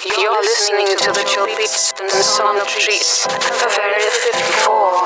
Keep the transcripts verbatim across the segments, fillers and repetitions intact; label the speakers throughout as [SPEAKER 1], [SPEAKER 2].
[SPEAKER 1] You're listening to the Chill Beats and Sonic Treats of Area fifty-four.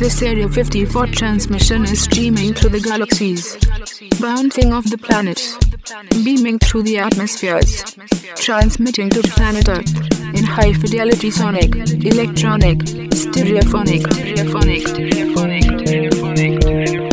[SPEAKER 2] This Area fifty-four transmission is streaming through the galaxies, bouncing off the planets, beaming through the atmospheres, transmitting to planet Earth in high fidelity sonic, electronic, stereophonic, stereophonic, stereophonic, stereophonic, stereophonic.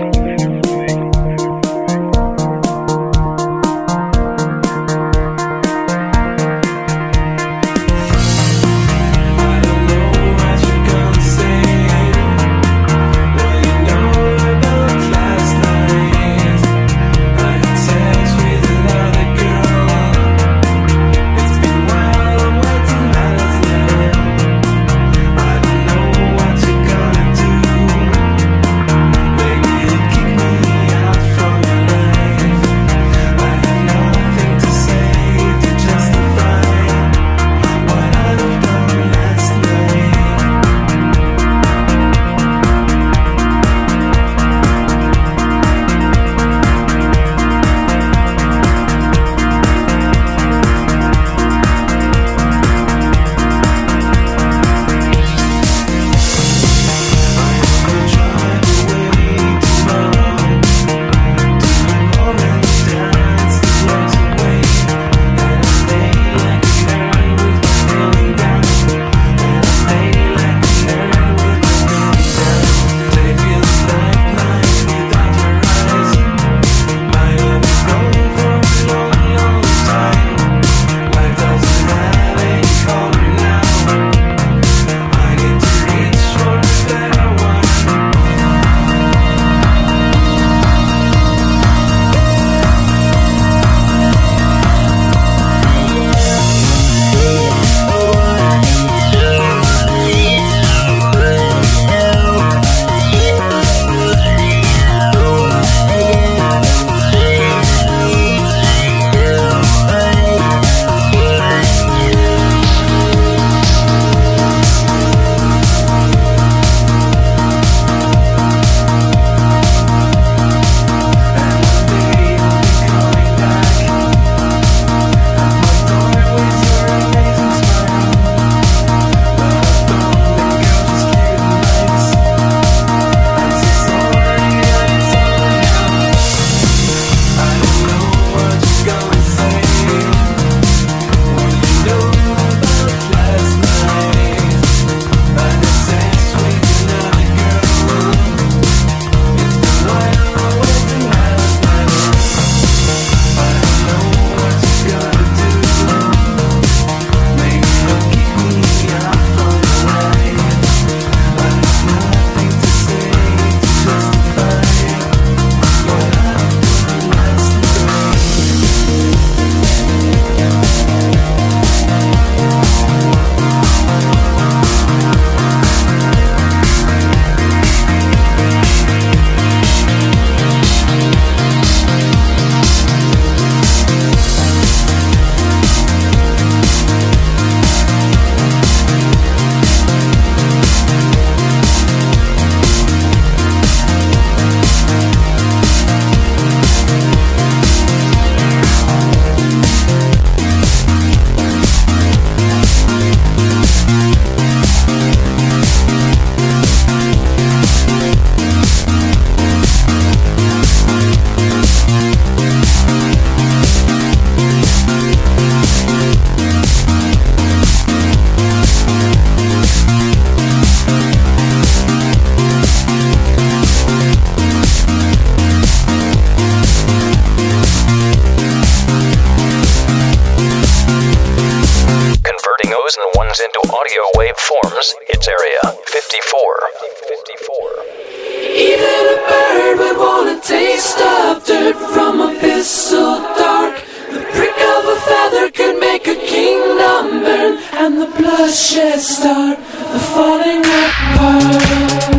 [SPEAKER 3] into audio wave forms, it's Area fifty-four. fifty-four.
[SPEAKER 4] Even a bird would want a taste of dirt from a abyss so dark. The prick of a feather could make a kingdom burn, and the bloodshed start the falling apart.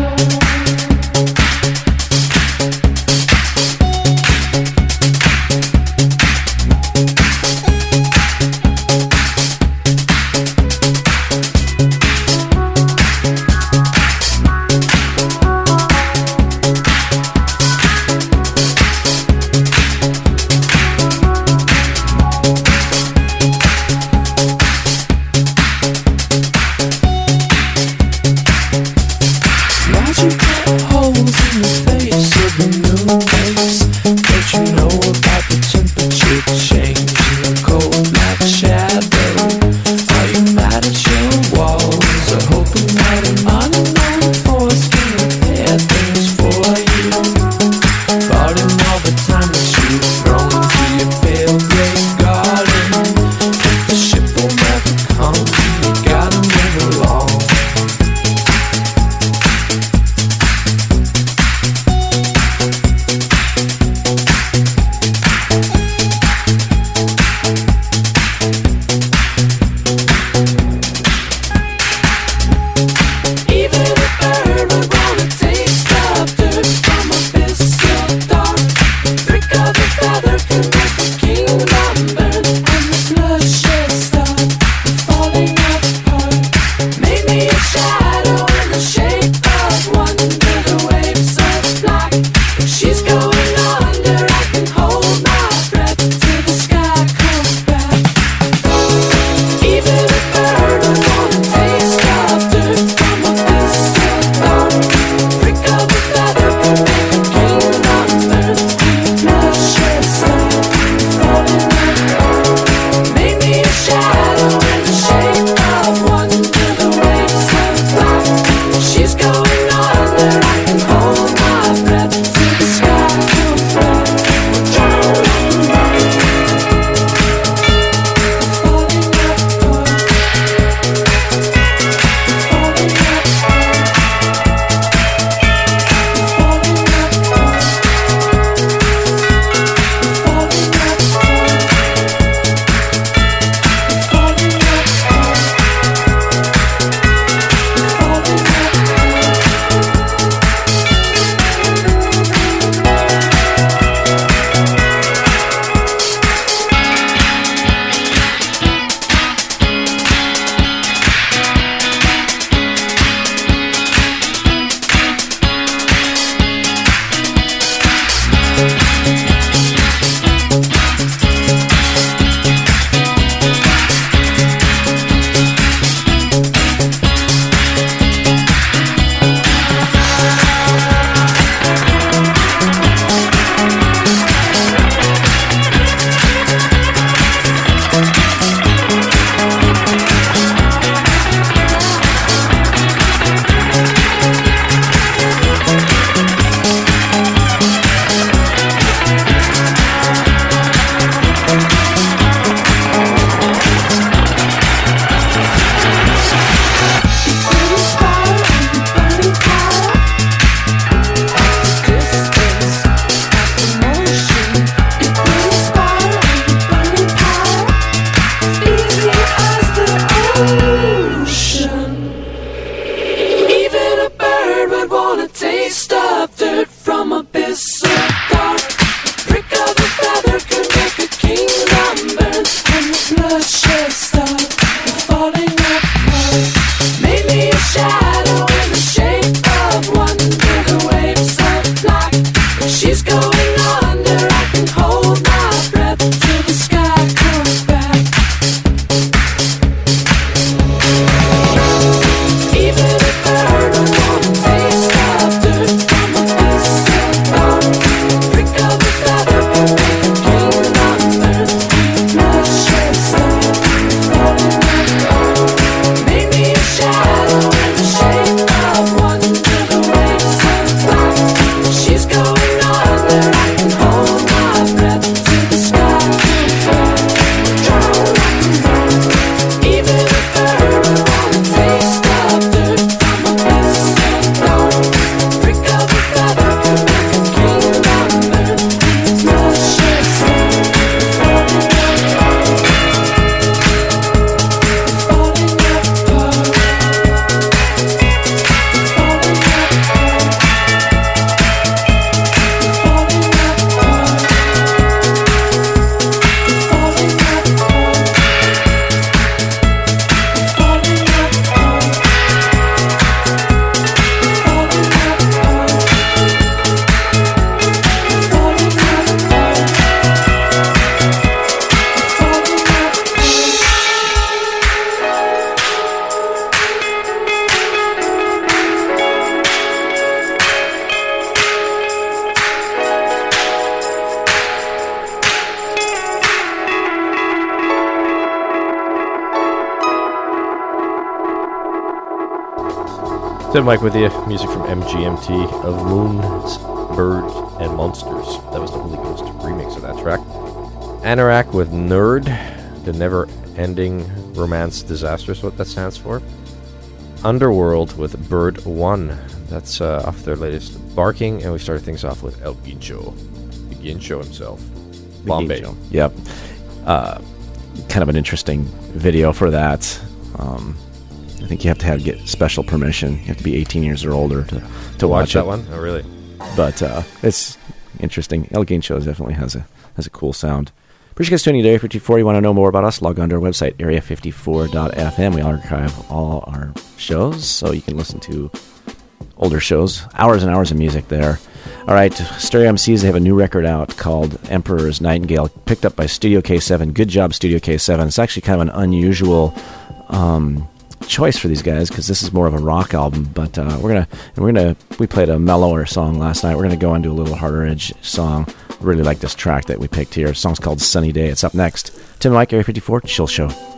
[SPEAKER 5] Tim Mike with you. Music from M G M T of Moons, Birds, and Monsters. That was the Holy Ghost remix of that track. Anorak with Nerd, the never-ending romance disaster is what that stands for. Underworld with Bird One. That's uh, off their latest Barking, and we started things off with El Guincho. The Guincho himself. Bombay.
[SPEAKER 6] Guincho. Yep. Uh, kind of an interesting video for that. Um, I think you have to have get special permission. You have to be eighteen years or older to, to watch,
[SPEAKER 5] watch that
[SPEAKER 6] it.
[SPEAKER 5] one? Oh, really?
[SPEAKER 6] But uh, it's interesting. El Guincho definitely has a has a cool sound. Appreciate you guys tuning in to Area fifty-four. You want to know more about us? Log on to our website, area fifty-four dot f m. We archive all our shows, so you can listen to older shows. Hours and hours of music there. All right, Stereo M Cs, they have a new record out called Emperor's Nightingale, picked up by Studio K seven. Good job, Studio K seven. It's actually kind of an unusual um, choice for these guys because this is more of a rock album. But uh, we're gonna and we're gonna we played a mellower song last night. We're gonna go into a little harder edge song. Really like this track that we picked here. The song's called Sunny Day. It's up next. Tim and Mike, Area fifty-four, Chill Show.